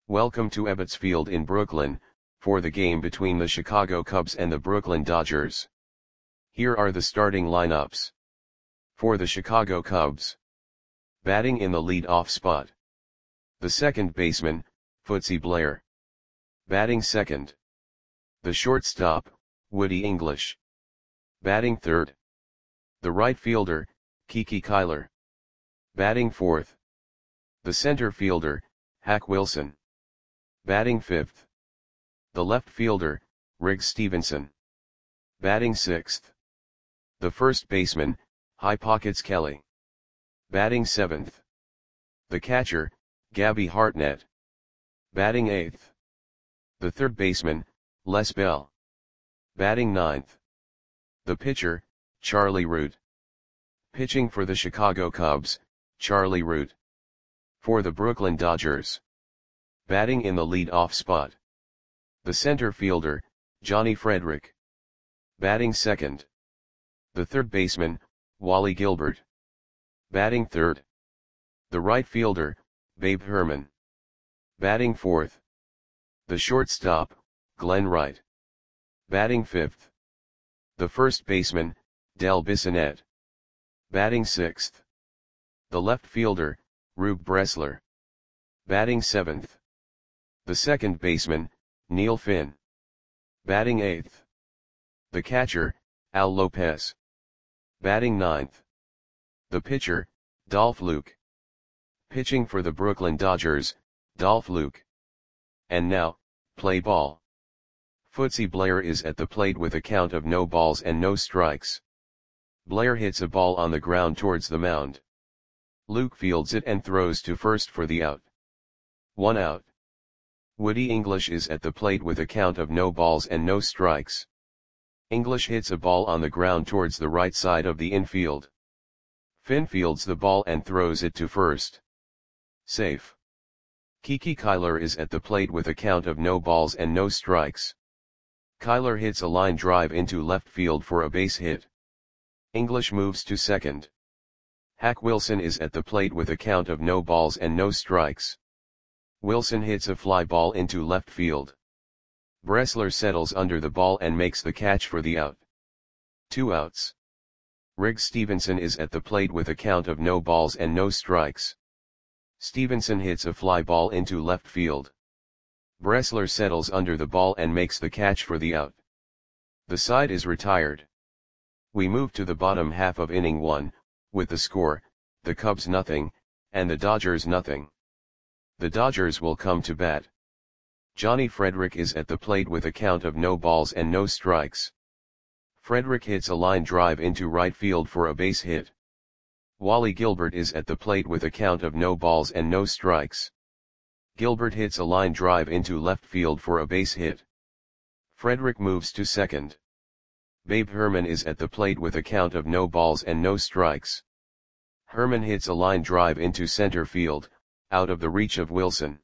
Welcome to Ebbets Field in Brooklyn, for the game between the Chicago Cubs and the Brooklyn Dodgers. Here are the starting lineups. For the Chicago Cubs. Batting in the lead-off spot. The second baseman, Footsy Blair. Batting second. The shortstop, Woody English. Batting third. The right fielder, Kiki Kyler. Batting fourth. The center fielder, Hack Wilson. Batting fifth. The left fielder, Riggs Stephenson. Batting sixth. The first baseman, High Pockets Kelly. Batting seventh. The catcher, Gabby Hartnett. Batting eighth. The third baseman, Les Bell. Batting ninth. The pitcher, Charlie Root. Pitching for the Chicago Cubs, Charlie Root. For the Brooklyn Dodgers. Batting in the lead-off spot. The center fielder, Johnny Frederick. Batting second. The third baseman, Wally Gilbert. Batting third. The right fielder, Babe Herman. Batting fourth. The shortstop, Glenn Wright. Batting fifth. The first baseman, Del Bissonette. Batting sixth. The left fielder, Rube Bressler. Batting seventh. The second baseman, Neil Finn. Batting eighth. The catcher, Al Lopez. Batting ninth. The pitcher, Dolph Luke. Pitching for the Brooklyn Dodgers, Dolph Luke. And now, play ball. Footsy Blair is at the plate with a count of no balls and no strikes. Blair hits a ball on the ground towards the mound. Luke fields it and throws to first for the out. 1 out. Woody English is at the plate with a count of no balls and no strikes. English hits a ball on the ground towards the right side of the infield. Finn fields the ball and throws it to first. Safe. Kiki Kyler is at the plate with a count of no balls and no strikes. Kyler hits a line drive into left field for a base hit. English moves to second. Hack Wilson is at the plate with a count of no balls and no strikes. Wilson hits a fly ball into left field. Bressler settles under the ball and makes the catch for the out. 2 outs. Riggs Stephenson is at the plate with a count of no balls and no strikes. Stephenson hits a fly ball into left field. Bressler settles under the ball and makes the catch for the out. The side is retired. We move to the bottom half of inning 1, with the score, the Cubs nothing, and the Dodgers nothing. The Dodgers will come to bat. Johnny Frederick is at the plate with a count of no balls and no strikes. Frederick hits a line drive into right field for a base hit. Wally Gilbert is at the plate with a count of no balls and no strikes. Gilbert hits a line drive into left field for a base hit. Frederick moves to second. Babe Herman is at the plate with a count of no balls and no strikes. Herman hits a line drive into center field, out of the reach of Wilson.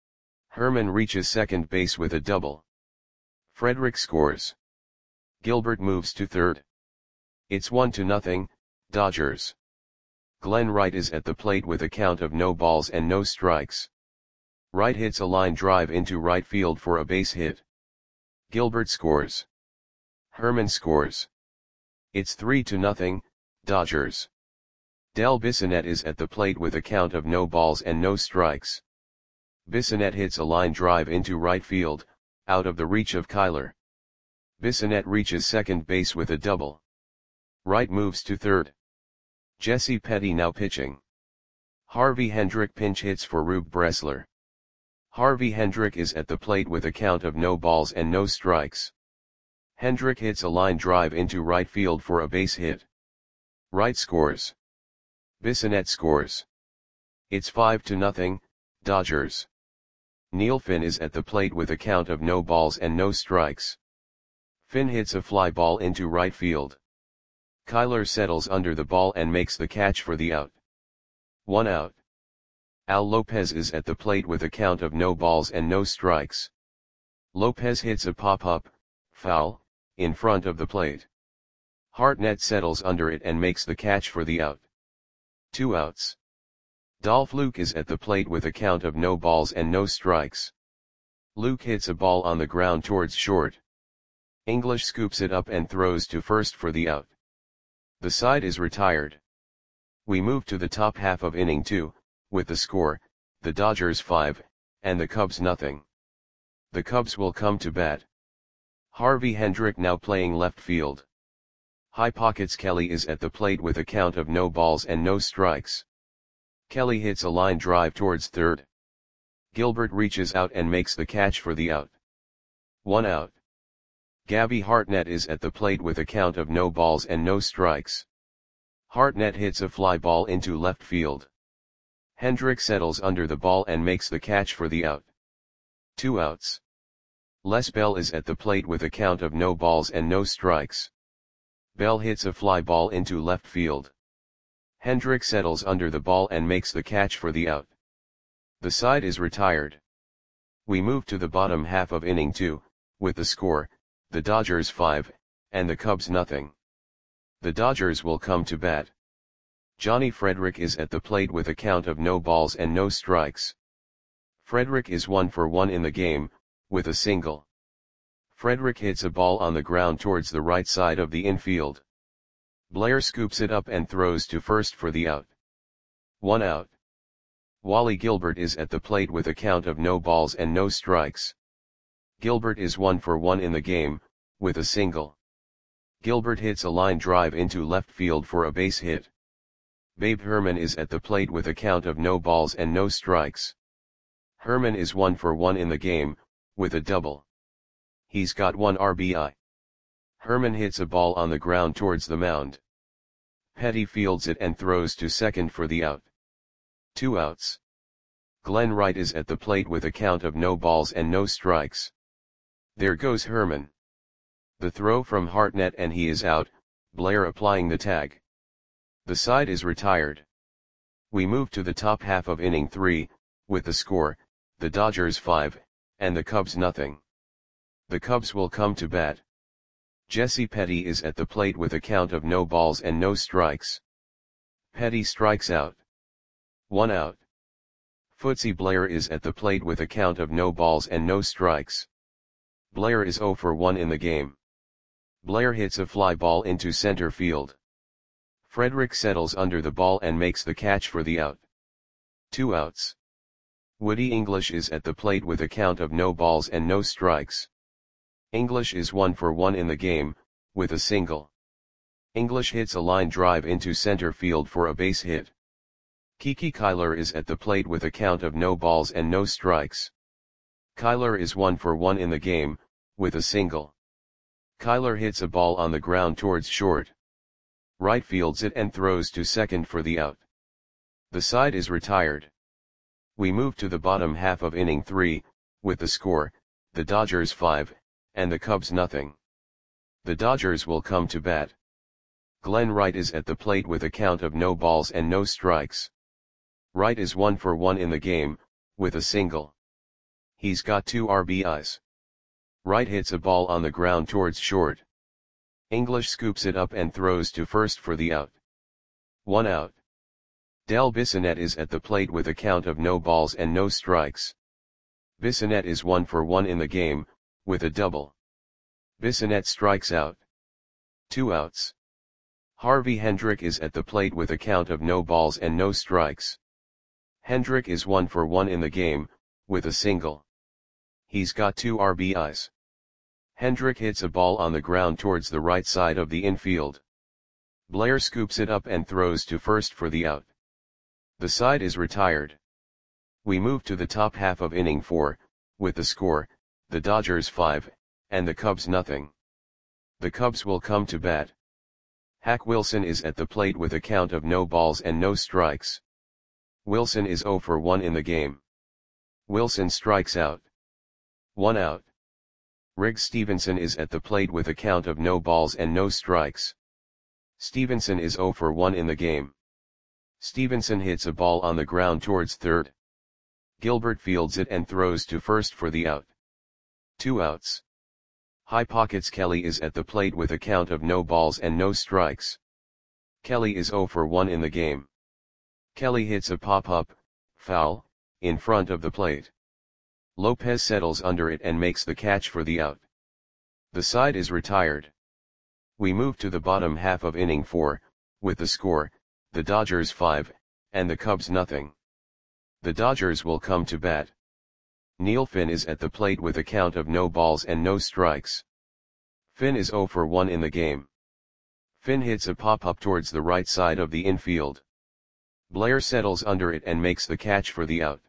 Herman reaches second base with a double. Frederick scores. Gilbert moves to third. It's 1-0, Dodgers. Glenn Wright is at the plate with a count of no balls and no strikes. Wright hits a line drive into right field for a base hit. Gilbert scores. Herman scores. It's 3-0, Dodgers. Del Bissonette is at the plate with a count of no balls and no strikes. Bissonette hits a line drive into right field, out of the reach of Kyler. Bissonette reaches second base with a double. Wright moves to third. Jesse Petty now pitching. Harvey Hendrick pinch hits for Rube Bressler. Harvey Hendrick is at the plate with a count of no balls and no strikes. Hendrick hits a line drive into right field for a base hit. Wright scores. Bissonette scores. It's 5-0, Dodgers. Neil Finn is at the plate with a count of no balls and no strikes. Finn hits a fly ball into right field. Kyler settles under the ball and makes the catch for the out. 1 out. Al Lopez is at the plate with a count of no balls and no strikes. Lopez hits a pop-up, foul, in front of the plate. Hartnett settles under it and makes the catch for the out. 2 outs. Dolph Luke is at the plate with a count of no balls and no strikes. Luke hits a ball on the ground towards short. English scoops it up and throws to first for the out. The side is retired. We move to the top half of inning 2, with the score, the Dodgers 5, and the Cubs nothing. The Cubs will come to bat. Harvey Hendrick now playing left field. High Pockets Kelly is at the plate with a count of no balls and no strikes. Kelly hits a line drive towards third. Gilbert reaches out and makes the catch for the out. 1 out. Gabby Hartnett is at the plate with a count of no balls and no strikes. Hartnett hits a fly ball into left field. Hendrick settles under the ball and makes the catch for the out. 2 outs. Les Bell is at the plate with a count of no balls and no strikes. Bell hits a fly ball into left field. Hendrick settles under the ball and makes the catch for the out. The side is retired. We move to the bottom half of inning 2, with the score, the Dodgers 5, and the Cubs nothing. The Dodgers will come to bat. Johnny Frederick is at the plate with a count of no balls and no strikes. Frederick is 1 for 1 in the game, with a single. Frederick hits a ball on the ground towards the right side of the infield. Blair scoops it up and throws to first for the out. 1 out. Wally Gilbert is at the plate with a count of no balls and no strikes. Gilbert is 1 for 1 in the game, with a single. Gilbert hits a line drive into left field for a base hit. Babe Herman is at the plate with a count of no balls and no strikes. Herman is 1 for 1 in the game, with a double. He's got 1 RBI. Herman hits a ball on the ground towards the mound. Petty fields it and throws to second for the out. 2 outs. Glenn Wright is at the plate with a count of no balls and no strikes. There goes Herman. The throw from Hartnett and he is out, Blair applying the tag. The side is retired. We move to the top half of inning 3, with the score, the Dodgers 5, and the Cubs nothing. The Cubs will come to bat. Jesse Petty is at the plate with a count of no balls and no strikes. Petty strikes out. 1 out. Footsie Blair is at the plate with a count of no balls and no strikes. Blair is 0 for 1 in the game. Blair hits a fly ball into center field. Frederick settles under the ball and makes the catch for the out. 2 outs. Woody English is at the plate with a count of no balls and no strikes. English is 1 for 1 in the game, with a single. English hits a line drive into center field for a base hit. Kiki Kyler is at the plate with a count of no balls and no strikes. Kyler is 1 for 1 in the game, with a single. Kyler hits a ball on the ground towards short. Wright fields it and throws to second for the out. The side is retired. We move to the bottom half of inning 3, with the score, the Dodgers 5, and the Cubs nothing. The Dodgers will come to bat. Glenn Wright is at the plate with a count of no balls and no strikes. Wright is 1 for 1 in the game, with a single. He's got 2 RBIs. Wright hits a ball on the ground towards short. English scoops it up and throws to first for the out. 1 out. Del Bissonette is at the plate with a count of no balls and no strikes. Bissonette is 1 for 1 in the game, with a double. Bissonette strikes out. 2 outs. Harvey Hendrick is at the plate with a count of no balls and no strikes. Hendrick is 1 for 1 in the game, with a single. He's got 2 RBIs. Hendrick hits a ball on the ground towards the right side of the infield. Blair scoops it up and throws to first for the out. The side is retired. We move to the top half of inning 4, with the score, the Dodgers 5, and the Cubs nothing. The Cubs will come to bat. Hack Wilson is at the plate with a count of no balls and no strikes. Wilson is 0 for 1 in the game. Wilson strikes out. 1 out. Riggs Stevenson is at the plate with a count of no balls and no strikes. Stevenson is 0 for 1 in the game. Stevenson hits a ball on the ground towards third. Gilbert fields it and throws to first for the out. 2 outs. High Pockets Kelly is at the plate with a count of no balls and no strikes. Kelly is 0 for 1 in the game. Kelly hits a pop-up, foul, in front of the plate. Lopez settles under it and makes the catch for the out. The side is retired. We move to the bottom half of inning 4, with the score, the Dodgers 5, and the Cubs nothing. The Dodgers will come to bat. Neil Finn is at the plate with a count of no balls and no strikes. Finn is 0 for 1 in the game. Finn hits a pop-up towards the right side of the infield. Blair settles under it and makes the catch for the out.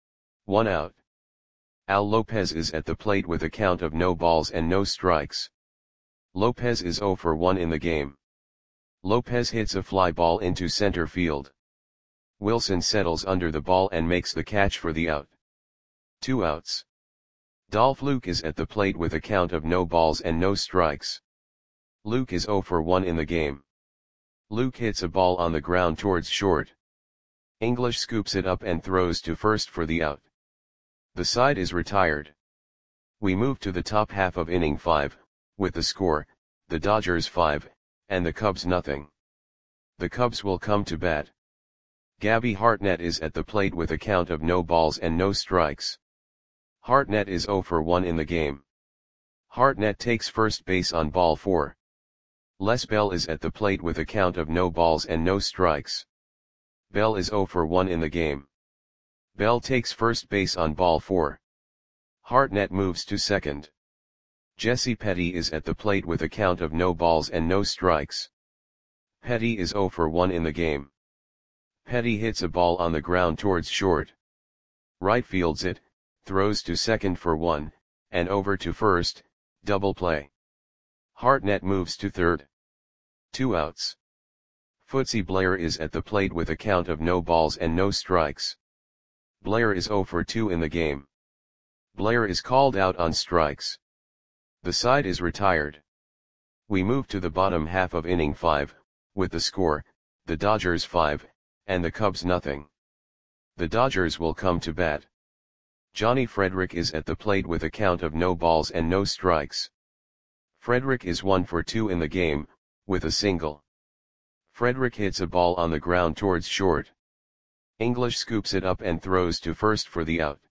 1 out. Al Lopez is at the plate with a count of no balls and no strikes. Lopez is 0 for 1 in the game. Lopez hits a fly ball into center field. Wilson settles under the ball and makes the catch for the out. 2 outs. Dolph Luke is at the plate with a count of no balls and no strikes. Luke is 0 for 1 in the game. Luke hits a ball on the ground towards short. English scoops it up and throws to first for the out. The side is retired. We move to the top half of inning 5, with the score, the Dodgers 5, and the Cubs nothing. The Cubs will come to bat. Gabby Hartnett is at the plate with a count of no balls and no strikes. Hartnett is 0 for 1 in the game. Hartnett takes first base on ball 4. Les Bell is at the plate with a count of no balls and no strikes. Bell is 0 for 1 in the game. Bell takes first base on ball 4. Hartnett moves to second. Jesse Petty is at the plate with a count of no balls and no strikes. Petty is 0 for 1 in the game. Petty hits a ball on the ground towards short. Right fields it, throws to second for 1, and over to first, double play. Hartnett moves to third. 2 outs. Footsie Blair is at the plate with a count of no balls and no strikes. Blair is 0 for 2 in the game. Blair is called out on strikes. The side is retired. We move to the bottom half of inning 5, with the score, the Dodgers 5, and the Cubs nothing. The Dodgers will come to bat. Johnny Frederick is at the plate with a count of no balls and no strikes. Frederick is 1 for 2 in the game, with a single. Frederick hits a ball on the ground towards short. English scoops it up and throws to first for the out.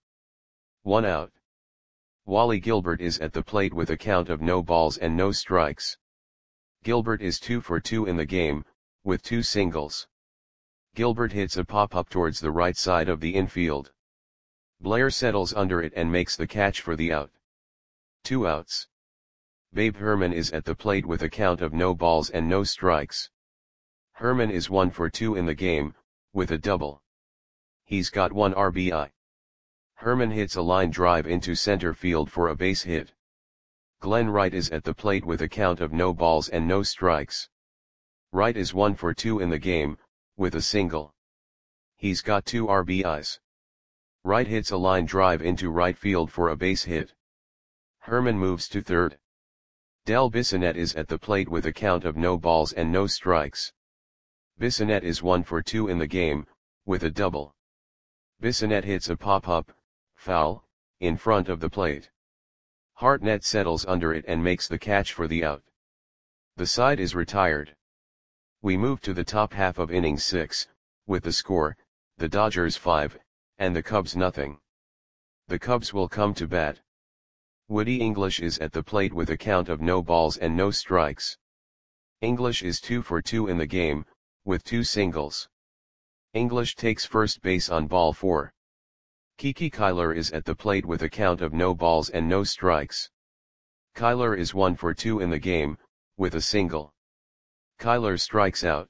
1 out. Wally Gilbert is at the plate with a count of no balls and no strikes. Gilbert is 2 for 2 in the game, with 2 singles. Gilbert hits a pop-up towards the right side of the infield. Blair settles under it and makes the catch for the out. 2 outs. Babe Herman is at the plate with a count of no balls and no strikes. Herman is 1 for 2 in the game, with a double. He's got 1 RBI. Herman hits a line drive into center field for a base hit. Glenn Wright is at the plate with a count of no balls and no strikes. Wright is 1 for 2 in the game, with a single. He's got 2 RBIs. Wright hits a line drive into right field for a base hit. Herman moves to third. Del Bissonette is at the plate with a count of no balls and no strikes. Bissonette is 1 for 2 in the game, with a double. Bissonette hits a pop-up, foul, in front of the plate. Hartnett settles under it and makes the catch for the out. The side is retired. We move to the top half of inning 6, with the score, the Dodgers 5, and the Cubs nothing. The Cubs will come to bat. Woody English is at the plate with a count of no balls and no strikes. English is 2 for 2 in the game, with 2 singles. English takes first base on ball 4. Kiki Kyler is at the plate with a count of no balls and no strikes. Kyler is 1 for 2 in the game, with a single. Kyler strikes out.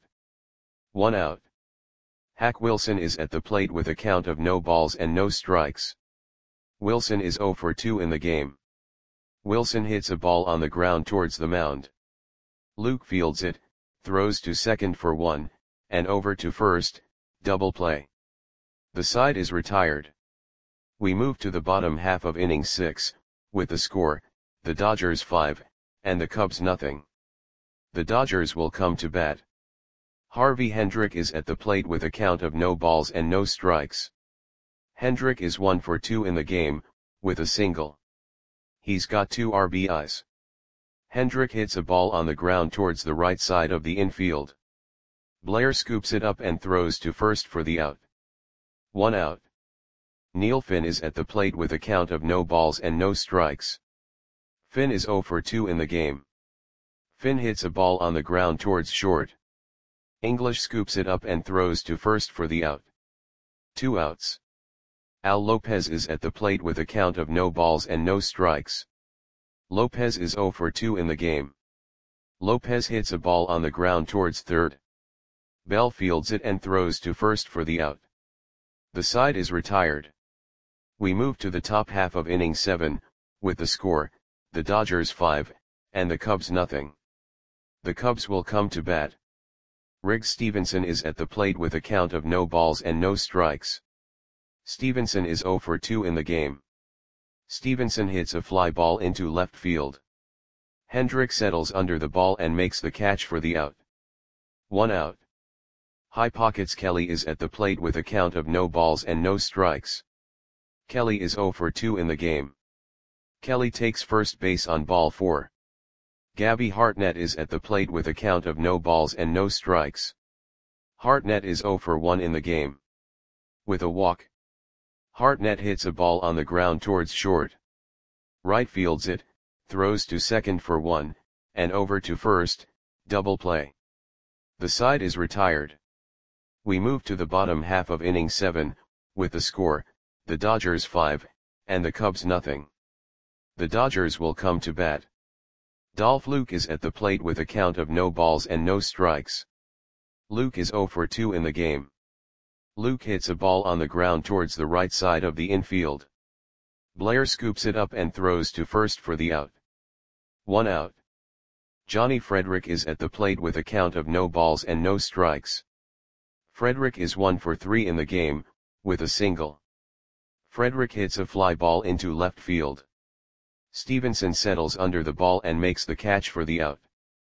1 out. Hack Wilson is at the plate with a count of no balls and no strikes. Wilson is 0 for 2 in the game. Wilson hits a ball on the ground towards the mound. Luke fields it, throws to second for 1, and over to first, double play. The side is retired. We move to the bottom half of inning 6, with the score, the Dodgers 5, and the Cubs nothing. The Dodgers will come to bat. Harvey Hendrick is at the plate with a count of no balls and no strikes. Hendrick is 1 for 2 in the game, with a single. He's got 2 RBIs. Hendrick hits a ball on the ground towards the right side of the infield. Blair scoops it up and throws to first for the out. 1 out. Neil Finn is at the plate with a count of no balls and no strikes. Finn is 0 for 2 in the game. Finn hits a ball on the ground towards short. English scoops it up and throws to first for the out. 2 outs. Al Lopez is at the plate with a count of no balls and no strikes. Lopez is 0 for 2 in the game. Lopez hits a ball on the ground towards third. Bell fields it and throws to first for the out. The side is retired. We move to the top half of inning 7, with the score, the Dodgers 5, and the Cubs nothing. The Cubs will come to bat. Riggs Stevenson is at the plate with a count of no balls and no strikes. Stevenson is 0 for 2 in the game. Stevenson hits a fly ball into left field. Hendrick settles under the ball and makes the catch for the out. 1 out. High Pockets Kelly is at the plate with a count of no balls and no strikes. Kelly is 0 for 2 in the game. Kelly takes first base on ball 4. Gabby Hartnett is at the plate with a count of no balls and no strikes. Hartnett is 0 for 1 in the game. With a walk, Hartnett hits a ball on the ground towards short. Right fields it, throws to second for 1, and over to first, double play. The side is retired. We move to the bottom half of inning 7, with the score, the Dodgers 5, and the Cubs nothing. The Dodgers will come to bat. Dolph Luke is at the plate with a count of no balls and no strikes. Luke is 0 for 2 in the game. Luke hits a ball on the ground towards the right side of the infield. Blair scoops it up and throws to first for the out. 1 out. Johnny Frederick is at the plate with a count of no balls and no strikes. Frederick is 1 for 3 in the game, with a single. Frederick hits a fly ball into left field. Stevenson settles under the ball and makes the catch for the out.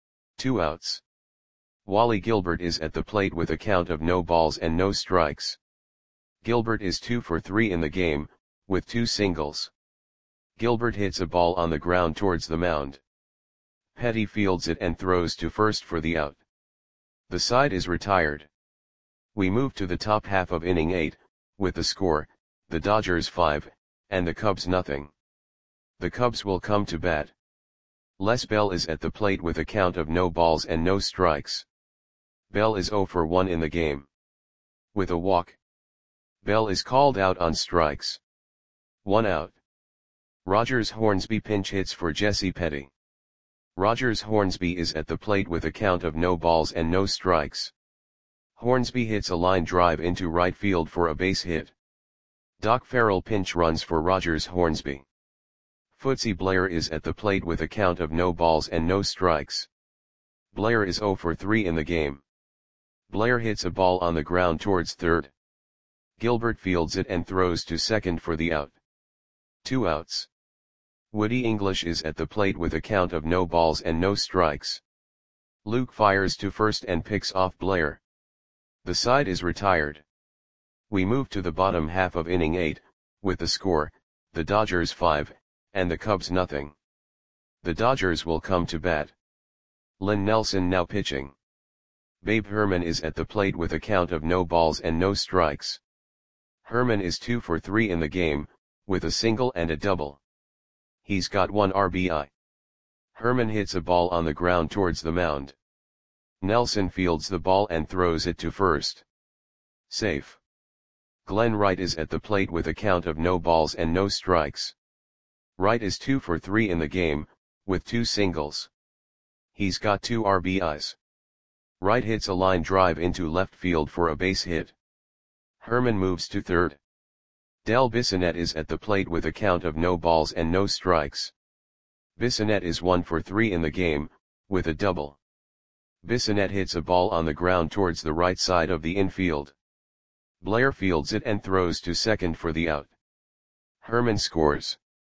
2 outs. Wally Gilbert is at the plate with a count of no balls and no strikes. Gilbert is 2 for 3 in the game, with 2 singles. Gilbert hits a ball on the ground towards the mound. Petty fields it and throws to first for the out. The side is retired. We move to the top half of inning 8, with the score, the Dodgers 5, and the Cubs nothing. The Cubs will come to bat. Les Bell is at the plate with a count of no balls and no strikes. Bell is 0 for 1 in the game. With a walk, Bell is called out on strikes. 1 out. Rogers Hornsby pinch hits for Jesse Petty. Rogers Hornsby is at the plate with a count of no balls and no strikes. Hornsby hits a line drive into right field for a base hit. Doc Farrell pinch runs for Rogers Hornsby. Footsie Blair is at the plate with a count of no balls and no strikes. Blair is 0 for 3 in the game. Blair hits a ball on the ground towards third. Gilbert fields it and throws to second for the out. 2 outs. Woody English is at the plate with a count of no balls and no strikes. Luke fires to first and picks off Blair. The side is retired. We move to the bottom half of inning 8, with the score, the Dodgers 5, and the Cubs nothing. The Dodgers will come to bat. Lynn Nelson now pitching. Babe Herman is at the plate with a count of no balls and no strikes. Herman is 2 for 3 in the game, with a single and a double. He's got 1 RBI. Herman hits a ball on the ground towards the mound. Nelson fields the ball and throws it to first. Safe. Glenn Wright is at the plate with a count of no balls and no strikes. Wright is 2 for 3 in the game, with 2 singles. He's got 2 RBIs. Wright hits a line drive into left field for a base hit. Herman moves to third. Del Bissonette is at the plate with a count of no balls and no strikes. Bissonette is 1 for 3 in the game, with a double. Bissonette hits a ball on the ground towards the right side of the infield. Blair fields it and throws to second for the out. Herman scores.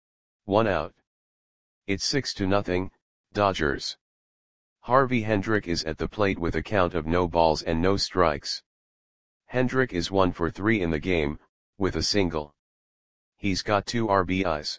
1 out. It's 6-0, Dodgers. Harvey Hendrick is at the plate with a count of no balls and no strikes. Hendrick is 1 for 3 in the game, with a single. He's got 2 RBIs.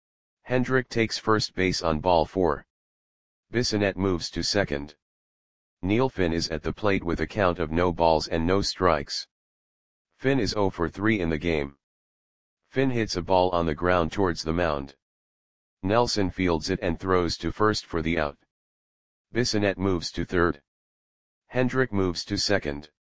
Hendrick takes first base on ball 4. Bissonette moves to second. Neil Finn is at the plate with a count of no balls and no strikes. Finn is 0 for 3 in the game. Finn hits a ball on the ground towards the mound. Nelson fields it and throws to first for the out. Bissonette moves to third. Hendrick moves to second.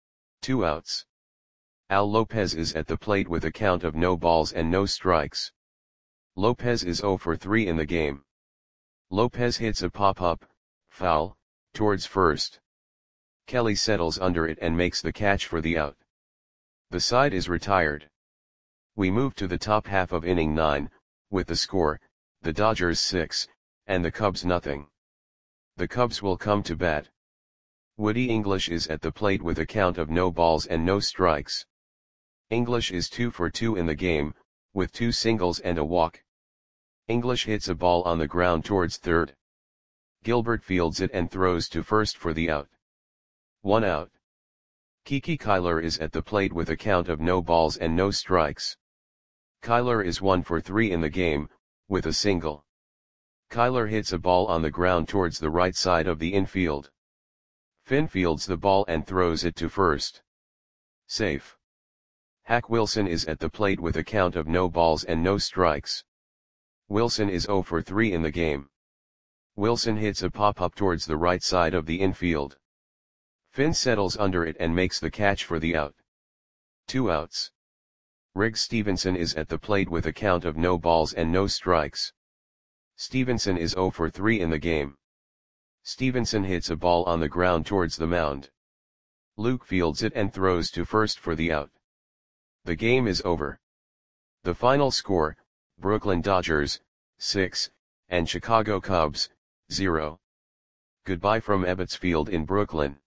2 outs. Al Lopez is at the plate with a count of no balls and no strikes. Lopez is 0 for 3 in the game. Lopez hits a pop-up, foul, towards first. Kelly settles under it and makes the catch for the out. The side is retired. We move to the top half of inning 9, with the score, the Dodgers 6, and the Cubs nothing. The Cubs will come to bat. Woody English is at the plate with a count of no balls and no strikes. English is 2 for 2 in the game, with 2 singles and a walk. English hits a ball on the ground towards third. Gilbert fields it and throws to first for the out. 1 out. Kiki Kyler is at the plate with a count of no balls and no strikes. Kyler is 1 for 3 in the game, with a single. Kyler hits a ball on the ground towards the right side of the infield. Finn fields the ball and throws it to first. Safe. Hack Wilson is at the plate with a count of no balls and no strikes. Wilson is 0 for 3 in the game. Wilson hits a pop-up towards the right side of the infield. Finn settles under it and makes the catch for the out. 2 outs. Riggs Stevenson is at the plate with a count of no balls and no strikes. Stevenson is 0 for 3 in the game. Stevenson hits a ball on the ground towards the mound. Luke fields it and throws to first for the out. The game is over. The final score, Brooklyn Dodgers, 6, and Chicago Cubs, 0. Goodbye from Ebbets Field in Brooklyn.